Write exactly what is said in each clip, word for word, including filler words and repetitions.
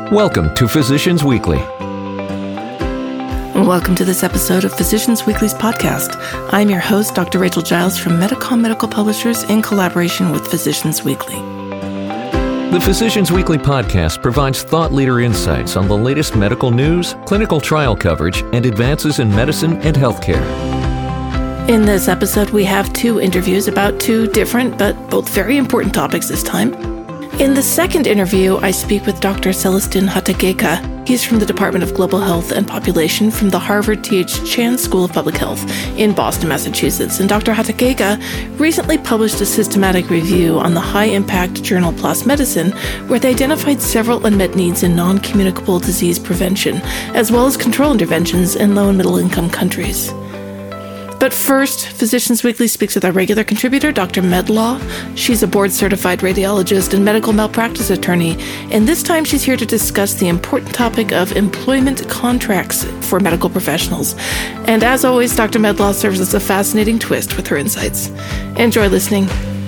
Welcome to Physicians Weekly. Welcome to this episode of Physicians Weekly's podcast. I'm your host, Doctor Rachel Giles from Medicom Medical Publishers in collaboration with Physicians Weekly. The Physicians Weekly podcast provides thought leader insights on the latest medical news, clinical trial coverage, and advances in medicine and healthcare. In this episode, we have two interviews about two different but both very important topics this time. In the second interview, I speak with Doctor Celestin Hatageka. He's from the Department of Global Health and Population from the Harvard T H Chan School of Public Health in Boston, Massachusetts. And Doctor Hatageka recently published a systematic review on the high-impact journal PLOS Medicine, where they identified several unmet needs in non-communicable disease prevention, as well as control interventions in low- and middle-income countries. But first, Physicians Weekly speaks with our regular contributor, Doctor Medlaw. She's a board-certified radiologist and medical malpractice attorney, and this time she's here to discuss the important topic of employment contracts for medical professionals. And as always, Doctor Medlaw serves as a fascinating twist with her insights. Enjoy listening.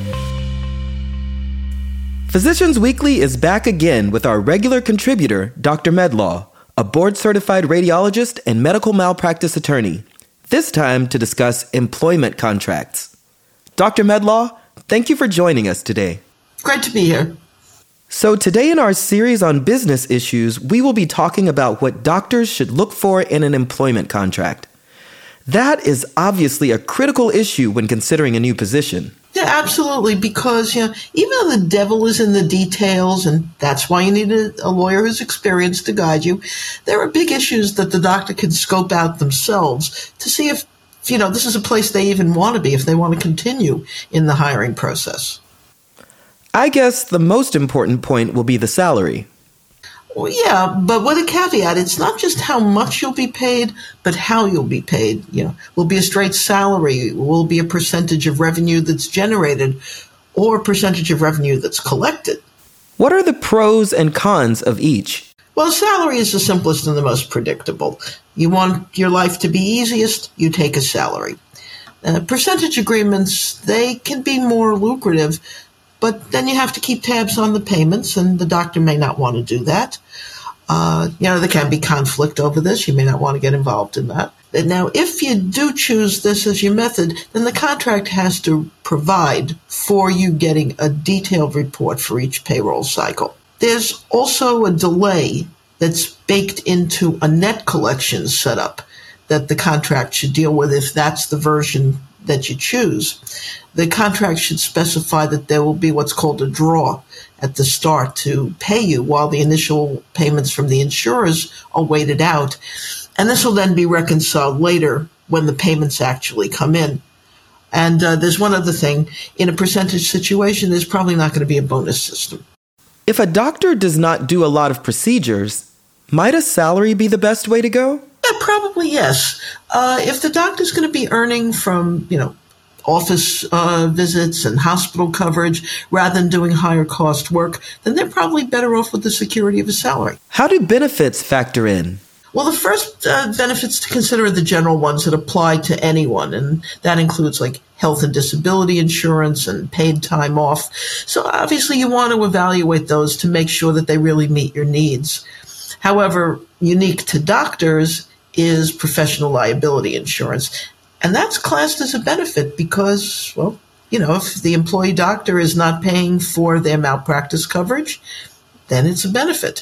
Physicians Weekly is back again with our regular contributor, Doctor Medlaw, a board-certified radiologist and medical malpractice attorney. This time to discuss employment contracts. Doctor Medlaw, thank you for joining us today. Great to be here. So today in our series on business issues, we will be talking about what doctors should look for in an employment contract. That is obviously a critical issue when considering a new position. Yeah, absolutely, because you know, even though the devil is in the details, and that's why you need a, a lawyer who's experienced to guide you, there are big issues that the doctor can scope out themselves to see if, you know, this is a place they even want to be, if they want to continue in the hiring process. I guess the most important point will be the salary. Well, yeah, but with a caveat, it's not just how much you'll be paid, but how you'll be paid. You know, will be a straight salary, will be a percentage of revenue that's generated, or a percentage of revenue that's collected. What are the pros and cons of each? Well, salary is the simplest and the most predictable. You want your life to be easiest, you take a salary. Uh, percentage agreements, they can be more lucrative, but then you have to keep tabs on the payments, and the doctor may not want to do that. Uh, you know, there can be conflict over this. You may not want to get involved in that. Now, if you do choose this as your method, then the contract has to provide for you getting a detailed report for each payroll cycle. There's also a delay that's baked into a net collection setup that the contract should deal with if that's the version that you choose. The contract should specify that there will be what's called a draw at the start to pay you while the initial payments from the insurers are waited out. And this will then be reconciled later when the payments actually come in. And uh, there's one other thing. In a percentage situation, there's probably not going to be a bonus system. If a doctor does not do a lot of procedures, might a salary be the best way to go? Yeah, probably yes. Uh, if the doctor's going to be earning from, you know, office uh, visits and hospital coverage rather than doing higher cost work, then they're probably better off with the security of a salary. How do benefits factor in? Well, the first uh, benefits to consider are the general ones that apply to anyone, and that includes like health and disability insurance and paid time off. So obviously you want to evaluate those to make sure that they really meet your needs. However, unique to doctors is professional liability insurance. And that's classed as a benefit because, well, you know, if the employee doctor is not paying for their malpractice coverage, then it's a benefit.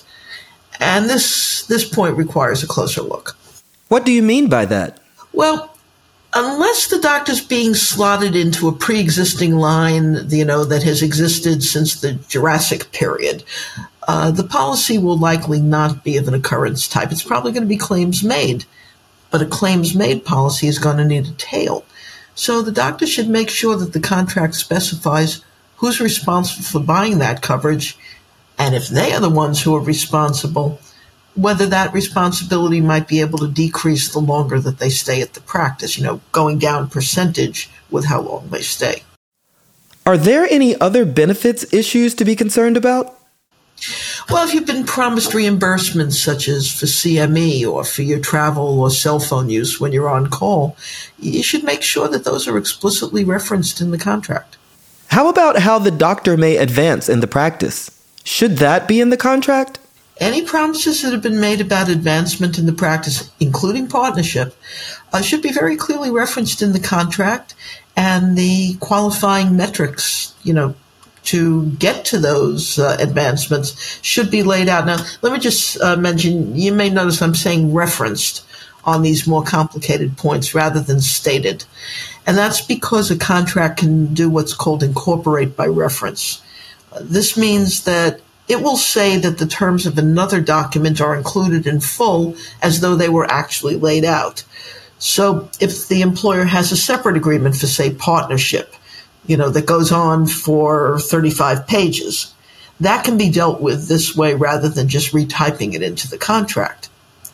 And this this point requires a closer look. What do you mean by that? Well, unless the doctor's being slotted into a pre-existing line, you know, that has existed since the Jurassic period, Uh, the policy will likely not be of an occurrence type. It's probably going to be claims made, but a claims made policy is going to need a tail. So the doctor should make sure that the contract specifies who's responsible for buying that coverage, and if they are the ones who are responsible, whether that responsibility might be able to decrease the longer that they stay at the practice, you know, going down percentage with how long they stay. Are there any other benefits issues to be concerned about? Well, if you've been promised reimbursements such as for C M E or for your travel or cell phone use when you're on call, you should make sure that those are explicitly referenced in the contract. How about how the doctor may advance in the practice? Should that be in the contract? Any promises that have been made about advancement in the practice, including partnership, uh, should be very clearly referenced in the contract, and the qualifying metrics, you know, to get to those uh, advancements should be laid out. Now, let me just uh, mention, you may notice I'm saying referenced on these more complicated points rather than stated. And that's because a contract can do what's called incorporate by reference. Uh, this means that it will say that the terms of another document are included in full as though they were actually laid out. So if the employer has a separate agreement for, say, partnership, you know, that goes on for thirty-five pages, that can be dealt with this way rather than just retyping it into the contract.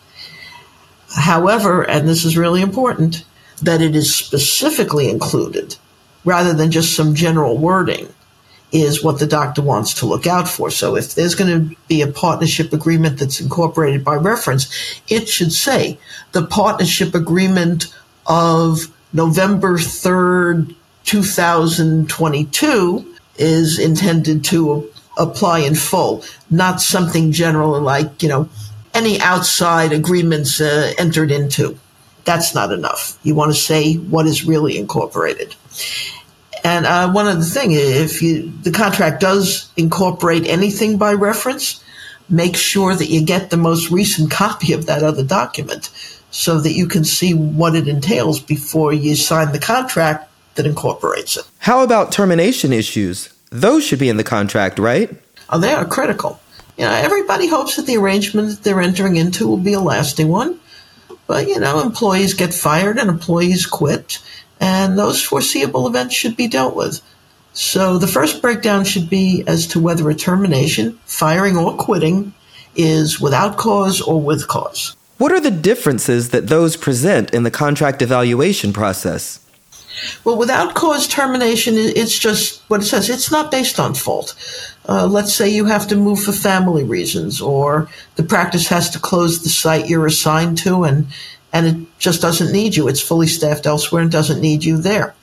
However, and this is really important, that it is specifically included rather than just some general wording is what the doctor wants to look out for. So if there's going to be a partnership agreement that's incorporated by reference, it should say the partnership agreement of November third, two thousand twenty-two is intended to apply in full, not something general like, you know, any outside agreements uh, entered into. That's not enough. You want to say what is really incorporated. And uh, one other thing, if you, the contract does incorporate anything by reference, make sure that you get the most recent copy of that other document so that you can see what it entails before you sign the contract that incorporates it. How about termination issues? Those should be in the contract, right? Oh, they are critical. You know, everybody hopes that the arrangement that they're entering into will be a lasting one. But, you know, employees get fired and employees quit, and those foreseeable events should be dealt with. So the first breakdown should be as to whether a termination, firing, or quitting is without cause or with cause. What are the differences that those present in the contract evaluation process? Well, without cause termination, it's just what it says. It's not based on fault. Uh, let's say you have to move for family reasons, or the practice has to close the site you're assigned to, and, and it just doesn't need you. It's fully staffed elsewhere and doesn't need you there.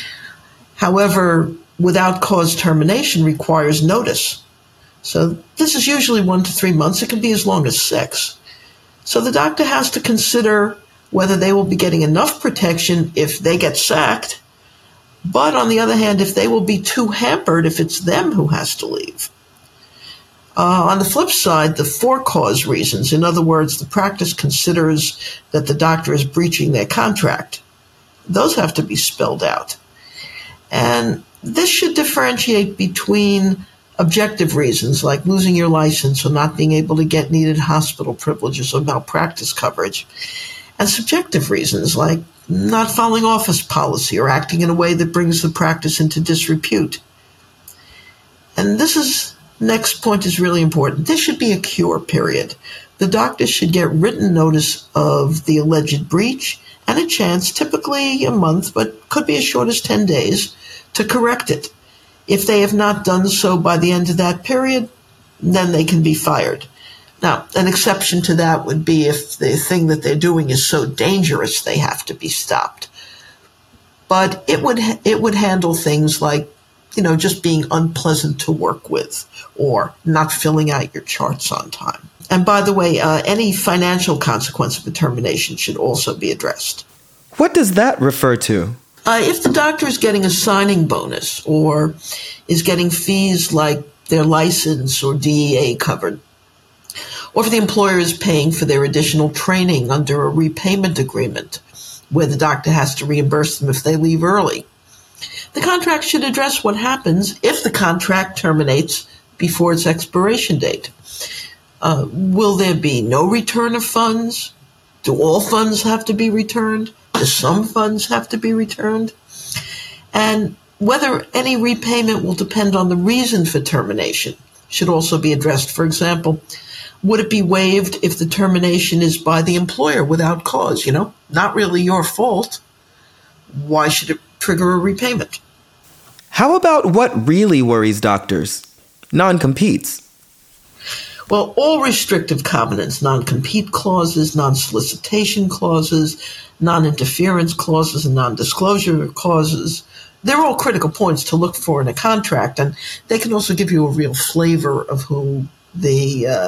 However, without cause termination requires notice. So this is usually one to three months. It can be as long as six. So the doctor has to consider whether they will be getting enough protection if they get sacked, but on the other hand, if they will be too hampered if it's them who has to leave. Uh, on the flip side, the for-cause reasons, in other words, the practice considers that the doctor is breaching their contract, those have to be spelled out. And this should differentiate between objective reasons like losing your license or not being able to get needed hospital privileges or malpractice coverage, and subjective reasons like not following office policy or acting in a way that brings the practice into disrepute. And this is, next point is really important. This should be a cure period. The doctor should get written notice of the alleged breach and a chance, typically a month, but could be as short as ten days, to correct it. If they have not done so by the end of that period, then they can be fired. Now, an exception to that would be if the thing that they're doing is so dangerous they have to be stopped. But it would it would handle things like, you know, just being unpleasant to work with or not filling out your charts on time. And by the way, uh, any financial consequence of a termination should also be addressed. What does that refer to? Uh, if the doctor is getting a signing bonus or is getting fees like their license or D E A covered, or if the employer is paying for their additional training under a repayment agreement where the doctor has to reimburse them if they leave early, the contract should address what happens if the contract terminates before its expiration date. Uh, will there be no return of funds? Do all funds have to be returned? Do some funds have to be returned? And whether any repayment will depend on the reason for termination should also be addressed. For example, would it be waived if the termination is by the employer without cause? You know, not really your fault. Why should it trigger a repayment? How about what really worries doctors? Non-competes. Well, all restrictive covenants, non-compete clauses, non-solicitation clauses, non-interference clauses, and non-disclosure clauses, they're all critical points to look for in a contract, and they can also give you a real flavor of who the uh,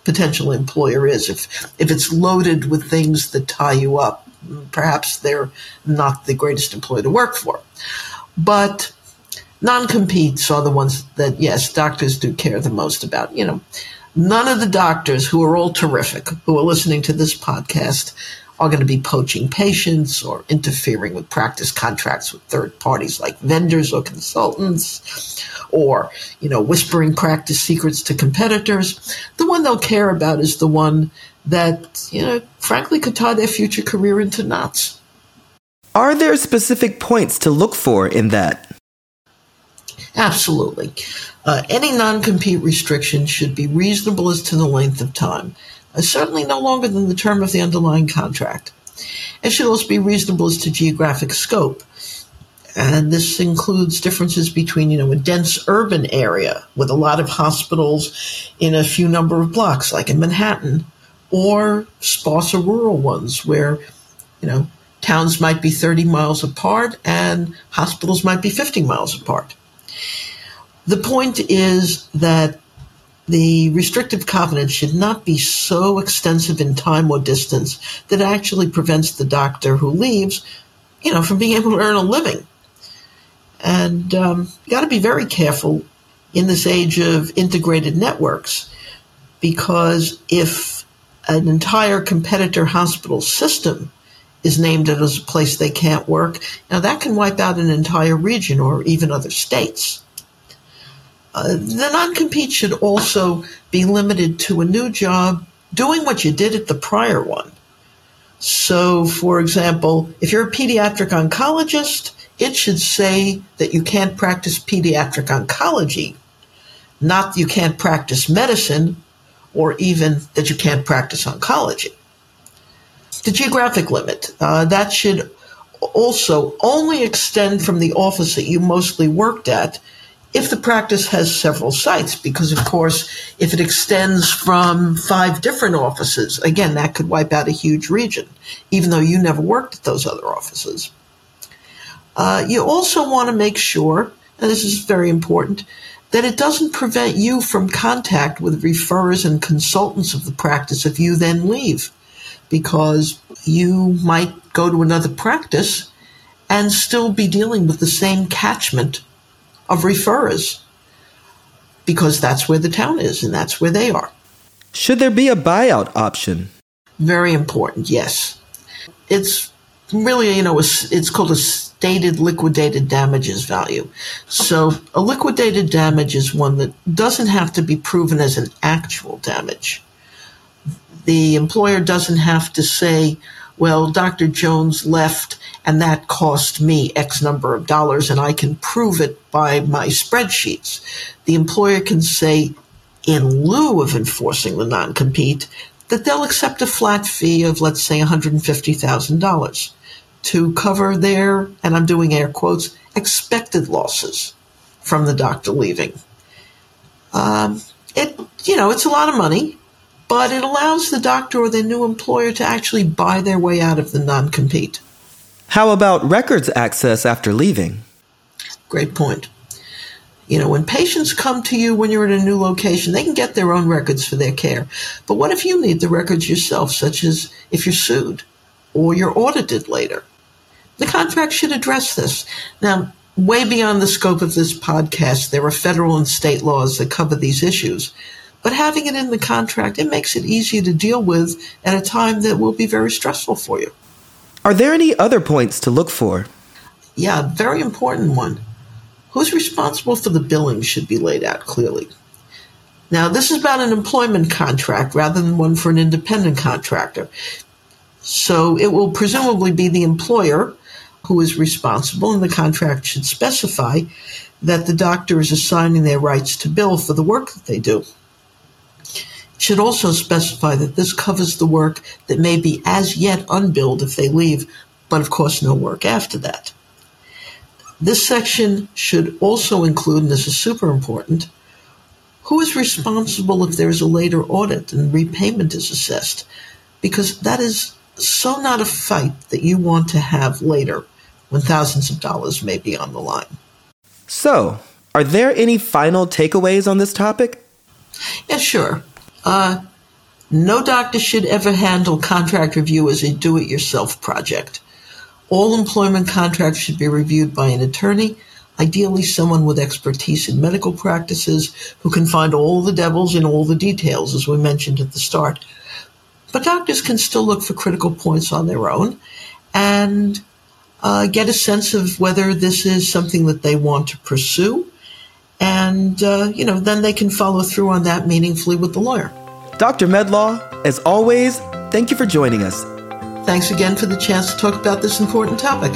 potential employer is. If if it's loaded with things that tie you up, perhaps they're not the greatest employer to work for. But non-competes are the ones that, yes, doctors do care the most about. You know, none of the doctors, who are all terrific, who are listening to this podcast, are going to be poaching patients or interfering with practice contracts with third parties like vendors or consultants, or, you know, whispering practice secrets to competitors. The one they'll care about is the one that, you know, frankly could tie their future career into knots. Are there specific points to look for in that? Absolutely. Uh, any non-compete restriction should be reasonable as to the length of time. Uh, certainly no longer than the term of the underlying contract. It should also be reasonable as to geographic scope. And this includes differences between, you know, a dense urban area with a lot of hospitals in a few number of blocks, like in Manhattan, or sparser rural ones where, you know, towns might be thirty miles apart and hospitals might be fifty miles apart. The point is that the restrictive covenant should not be so extensive in time or distance that it actually prevents the doctor who leaves, you know, from being able to earn a living. And um, you got to be very careful in this age of integrated networks, because if an entire competitor hospital system is named as a place they can't work, now that can wipe out an entire region or even other states. Uh, the non-compete should also be limited to a new job doing what you did at the prior one. So, for example, if you're a pediatric oncologist, it should say that you can't practice pediatric oncology, not that you can't practice medicine, or even that you can't practice oncology. The geographic limit, uh, that should also only extend from the office that you mostly worked at if the practice has several sites, because, of course, if it extends from five different offices, again, that could wipe out a huge region, even though you never worked at those other offices. Uh, you also want to make sure, and this is very important, that it doesn't prevent you from contact with referrers and consultants of the practice if you then leave, because you might go to another practice and still be dealing with the same catchment of referrers, because that's where the town is and that's where they are. Should there be a buyout option? Very important, yes. It's really, you know, it's called a stated liquidated damages value. So a liquidated damage is one that doesn't have to be proven as an actual damage. The employer doesn't have to say, well, Doctor Jones left and that cost me X number of dollars and I can prove it by my spreadsheets. The employer can say, in lieu of enforcing the non-compete, that they'll accept a flat fee of, let's say, one hundred fifty thousand dollars to cover their, and I'm doing air quotes, expected losses from the doctor leaving. Um, it, you know, it's a lot of money, but it allows the doctor or their new employer to actually buy their way out of the non-compete. How about records access after leaving? Great point. You know, when patients come to you when you're in a new location, they can get their own records for their care. But what if you need the records yourself, such as if you're sued or you're audited later? The contract should address this. Now, way beyond the scope of this podcast, there are federal and state laws that cover these issues. But having it in the contract, it makes it easier to deal with at a time that will be very stressful for you. Are there any other points to look for? Yeah, very important one. Who's responsible for the billing should be laid out clearly. Now, this is about an employment contract rather than one for an independent contractor. So it will presumably be the employer who is responsible, and the contract should specify that the doctor is assigning their rights to bill for the work that they do. It should also specify that this covers the work that may be as yet unbilled if they leave, but of course no work after that. This section should also include, and this is super important, who is responsible if there is a later audit and repayment is assessed, because that is so not a fight that you want to have later when thousands of dollars may be on the line. So, are there any final takeaways on this topic? Yeah, sure. Uh, No doctor should ever handle contract review as a do-it-yourself project. All employment contracts should be reviewed by an attorney, ideally someone with expertise in medical practices who can find all the devils in all the details, as we mentioned at the start. But doctors can still look for critical points on their own and uh, get a sense of whether this is something that they want to pursue. And, uh, you know, then they can follow through on that meaningfully with the lawyer. Doctor Medlaw, as always, thank you for joining us. Thanks again for the chance to talk about this important topic.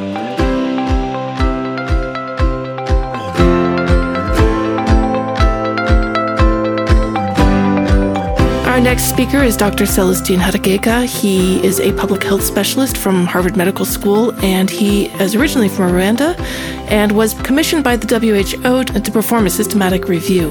Our next speaker is Doctor Celestine Hategeka. He is a public health specialist from Harvard Medical School, and he is originally from Rwanda and was commissioned by the W H O to perform a systematic review.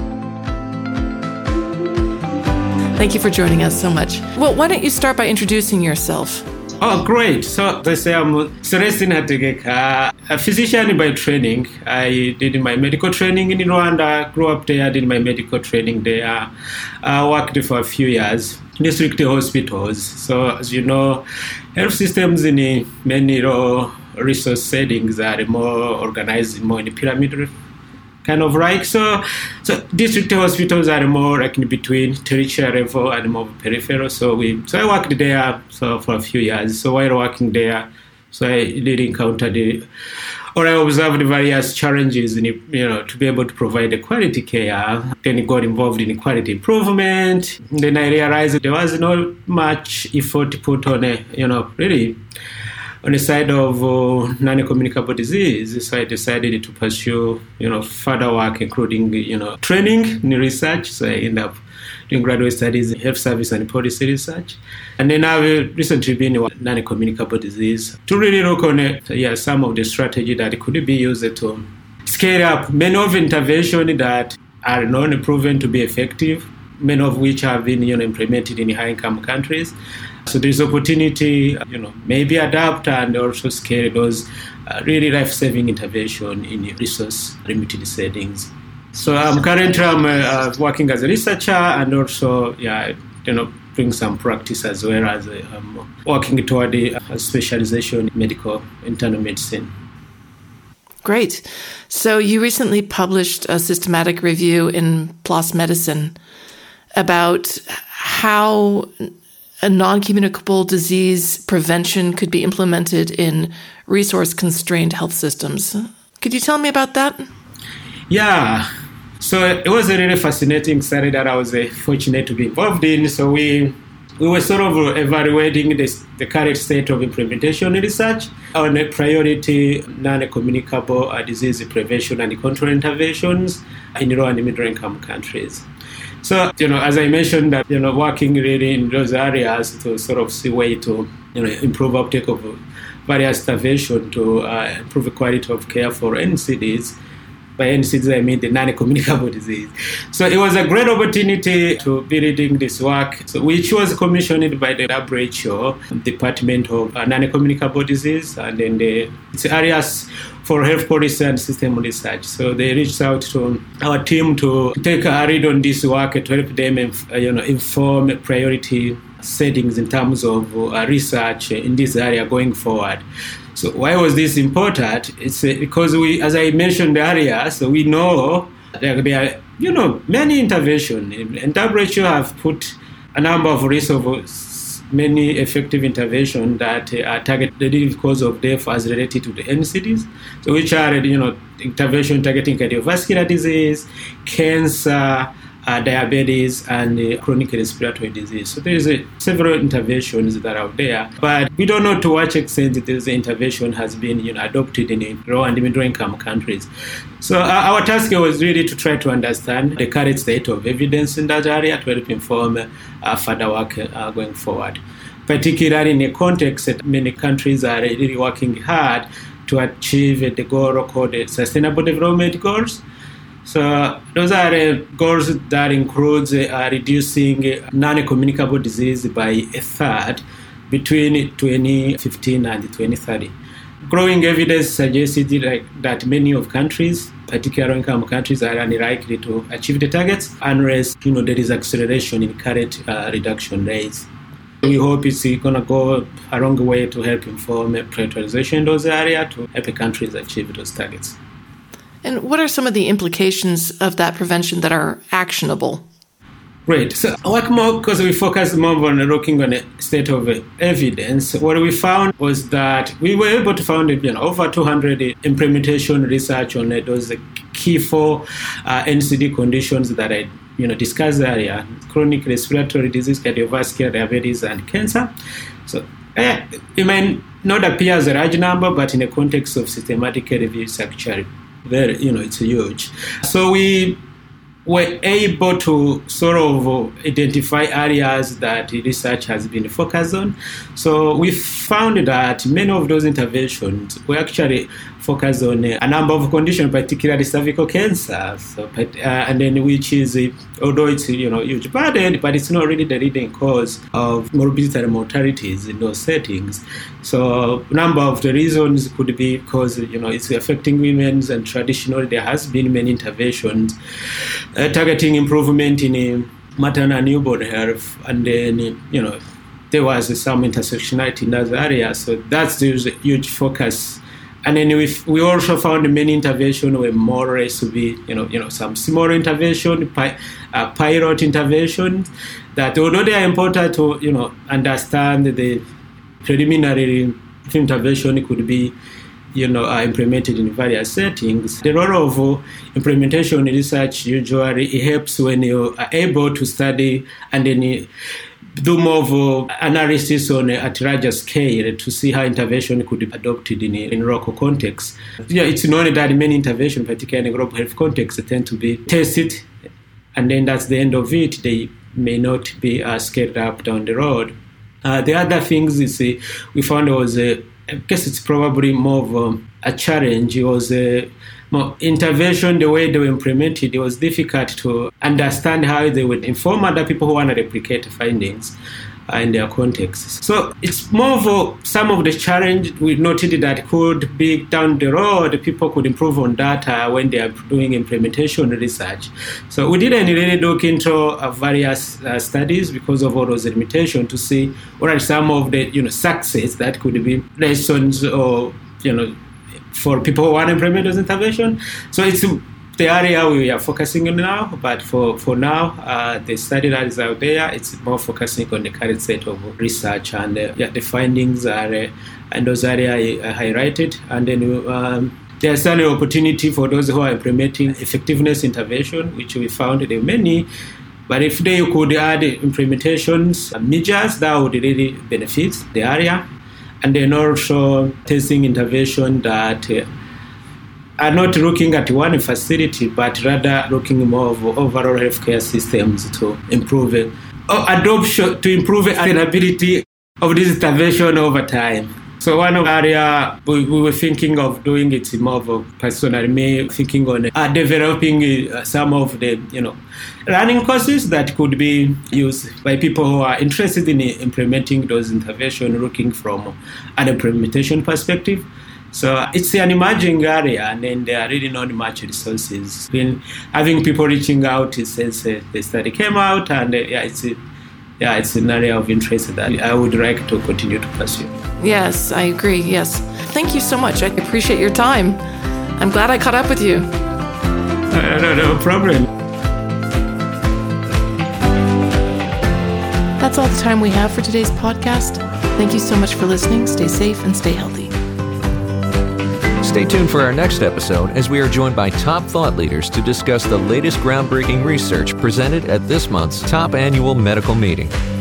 Thank you for joining us so much. Well, why don't you start by introducing yourself? Oh, great. So, they say I'm Celestine Hategeka, a physician by training. I did my medical training in Rwanda, grew up there, did my medical training there. I worked for a few years in district hospitals. So, as you know, health systems in many resource settings are more organized, more in the pyramid kind of like. So, so district hospitals are more like in between tertiary level and more peripheral. So we, so I worked there so for a few years. So while working there, so I did encounter the, or I observed various challenges in, you know, to be able to provide the quality care. Then I got involved in quality improvement. Then I realized there was not much effort put on a, you know, really on the side of uh, non-communicable disease. So I decided to pursue, you know, further work, including, you know, training in research. So I ended up doing graduate studies in health service and policy research. And then I've recently been in non-communicable disease to really look on it, yeah, some of the strategy that could be used to scale up many of interventions that are known and proven to be effective, many of which have been, you know, implemented in high-income countries. So there's opportunity, you know, maybe adapt and also scale those uh, really life-saving intervention in resource-limited settings. So um, currently I'm uh, working as a researcher and also, yeah, you know, doing some practice as well as um, working toward the uh, specialization in medical internal medicine. Great. So you recently published a systematic review in PLOS Medicine about how a non-communicable disease prevention could be implemented in resource-constrained health systems. Could you tell me about that? Yeah. So it was a really fascinating study that I was uh, fortunate to be involved in. So we we were sort of evaluating this, the current state of implementation research on a priority non-communicable uh, disease prevention and control interventions in low and middle-income countries. So, you know, as I mentioned, that, you know, working really in those areas to sort of see way to, you know, improve uptake of various interventions to uh, improve the quality of care for N C Ds. By N C Ds, I mean the non-communicable disease. So it was a great opportunity to be leading this work, so, which was commissioned by the W H O, Department of uh, Non-Communicable Disease, and then the it's areas for health policy and system research. So they reached out to our team to take a read on this work to help them, uh, you know, inform priority settings in terms of uh, research in this area going forward. So why was this important? It's uh, because we, as I mentioned earlier, so we know that there are, you know, many interventions, and W H O have put a number of resources, many effective interventions that are targeted the cause of death as related to the N C Ds, so which are, you know, intervention targeting cardiovascular disease, cancer, uh, diabetes, and uh, chronic respiratory disease. So there is uh, several interventions that are out there, but we don't know to what extent this intervention has been, you know, adopted in low and middle-income countries. So uh, our task was really to try to understand the current state of evidence in that area to help inform uh, further work uh, going forward, particularly in a context that many countries are really working hard to achieve the goal called the Sustainable Development Goals. So those are uh, goals that includes uh, reducing non-communicable disease by a third between twenty fifteen and twenty thirty. growing evidence suggested like, that many of countries, particularly income countries, are unlikely to achieve the targets unless you know there is acceleration in current uh, reduction rates. We hope it's going to go a long way to help inform prioritization in those areas to help the countries achieve those targets. And what are some of the implications of that prevention that are actionable? Great. So I work more because we focused more on looking on the state of evidence. What we found was that we were able to find you know, over two hundred implementation research on those key four uh, N C D conditions that I you know discussed earlier: chronic respiratory disease, cardiovascular, diabetes, and cancer. So eh, it may not appear as a large number, but in the context of systematic review, it's actually very you know it's huge. So we were able to sort of identify areas that research has been focused on. So we found that many of those interventions were actually focused on a number of conditions, particularly cervical cancer, so, uh, and then which is, although it's you know huge burden, but it's not really the leading cause of morbidity and mortalities in those settings. So a number of the reasons could be because you know it's affecting women, and traditionally there has been many interventions uh, targeting improvement in uh, maternal and newborn health, and then you know there was some intersectionality in those areas. So that's the huge focus. And then we we also found many interventions were more or less to be, you know, you know, some small intervention, pi, uh, pilot interventions that although they are important to, you know, understand the preliminary intervention could be, you know, are implemented in various settings. The role of uh, implementation research usually it helps when you are able to study and then you do more of uh, analysis on uh, at larger scale to see how intervention could be adopted in in local context. Yeah, it's known that many interventions, particularly in global health context, tend to be tested, and then that's the end of it. They may not be uh, scaled up down the road. Uh, the other things is uh, we found was, uh, I guess it's probably more of um, a challenge. It was uh, more intervention, the way they were implemented, it was difficult to understand how they would inform other people who want to replicate findings uh, in their contexts. So it's more of a, some of the challenge we noted that could be down the road, people could improve on data when they are doing implementation research. So we didn't really look into uh, various uh, studies because of all those limitations to see what are some of the you know success that could be lessons or you know for people who want to implement those interventions. So it's the area we are focusing on now, but for, for now, uh, the study that is out there, it's more focusing on the current state of research, and uh, yeah, the findings are uh, in those areas uh, highlighted, and then um, there's an opportunity for those who are implementing effectiveness intervention, which we found there are many, but if they could add implementations measures, that would really benefit the area. And then also testing intervention that uh, are not looking at one facility, but rather looking more of overall healthcare systems to improve it, or adoption to improve the sustainability of this intervention over time. So one of the area we, we were thinking of doing it more of a personal, me thinking on uh, developing uh, some of the, you know, running courses that could be used by people who are interested in implementing those interventions, looking from an implementation perspective. So it's an emerging area, and then there are really not much resources. Been having people reaching out since uh, the study came out, and uh, yeah, it's a, yeah, it's an area of interest that I would like to continue to pursue. Yes, I agree. Yes. Thank you so much. I appreciate your time. I'm glad I caught up with you. Uh, no, no problem. That's all the time we have for today's podcast. Thank you so much for listening. Stay safe and stay healthy. Stay tuned for our next episode as we are joined by top thought leaders to discuss the latest groundbreaking research presented at this month's top annual medical meeting.